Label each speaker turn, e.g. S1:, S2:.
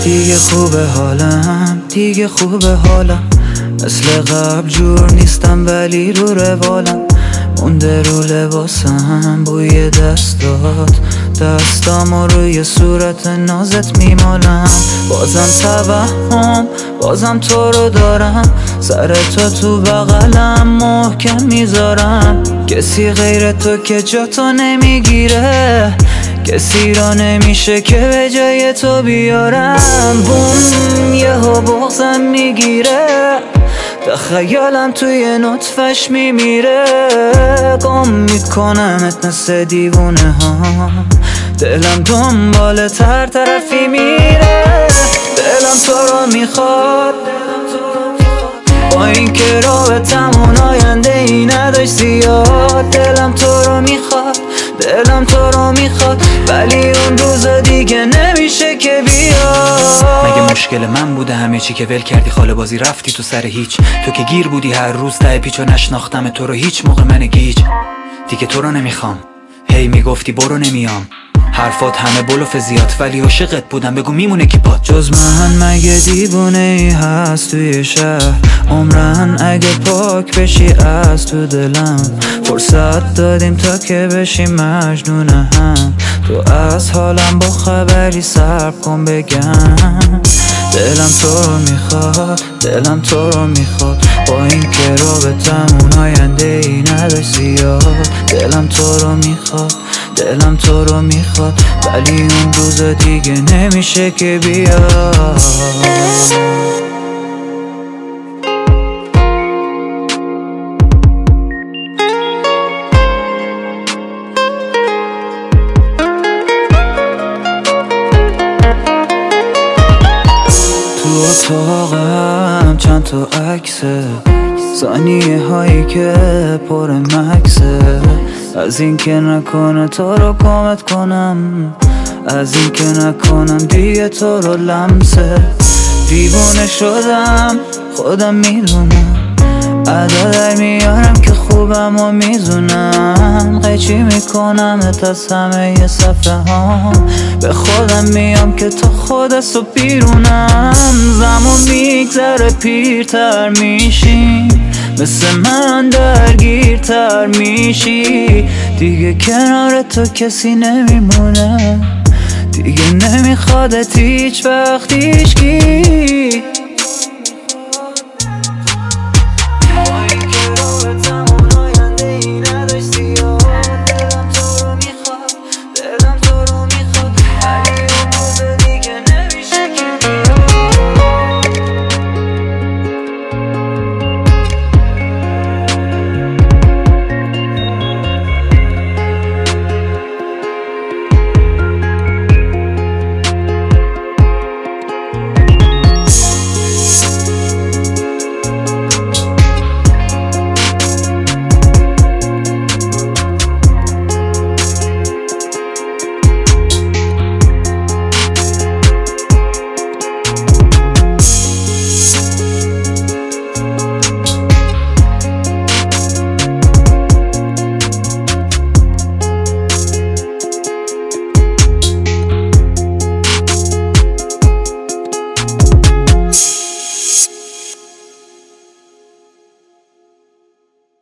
S1: دیگه خوبه حالم، دیگه خوبه حالم، مثل قبل جور نیستم ولی رو روالم. مونده رو لباسم بوی دستامو روی صورت نازت میمالم. بازم توهم، بازم تو رو دارم، سر تو بغلم محکم میذارم. کسی غیر تو که جا تو نمیگیره، کسی را نمیشه که به جای تو بیارم. بوم یهو بغضم میگیره، تخیلم توی نطفش میمیره. گم میکنمت مثل دیوونه ها، دلم دنبال طرفی میره. دلم تو رو میخواد، با اینکه رابطمون آینده ای نداشت زیاد. دلم تو رو میخواد، دلم تو رو میخواد، ولی اون روزا دیگه نمیشه که بیاد.
S2: مگه مشکل من بوده همه چی که ول کردی خاله بازی رفتی تو سر هیچ؟ تو که گیر بودی هر روز ته پیچ و نشناختم تو رو هیچ موقع من گیج. دیگه تو رو نمیخوام، هی میگفتی برو نمیام، حرفات همه بلوف زیاد ولی عاشقت بودم، بگو میمونه کی پات؟
S1: جز من مگه دیوونه ای هست توی شهر؟ عمرن اگه پاک بشی از تو دلم. فرصت دادیم تا که بشی مجنون هم، تو از حالم با خبری صبر کن بگم. دلم تو رو میخواد، دلم تو رو میخواد، با اینکه رابطمون آینده ای نداشت زیاد. دلم تو رو میخواد، دلم تو رو میخواد، ولی اون روزا دیگه نمیشه که بیاد. تو اتاقم چند تا عکسه، ثانیه هایی که پر مکسه. از این که نکنه تو رو کمت کنم، از این که نکنم دیگه تو رو لمسه. دیوونه شدم خودم میدونم، ادا در میارم که خوبم و میزونم. قیچی میکنم از همه صفحه ها، به خودم میام که تا خودست و بیرونم. زمان میگذره پیرتر میشی، مثل من درگیرتر میشی. دیگه کنار تو کسی نمیمونه، دیگه نمیخوادت هیچ وقت هیچکی.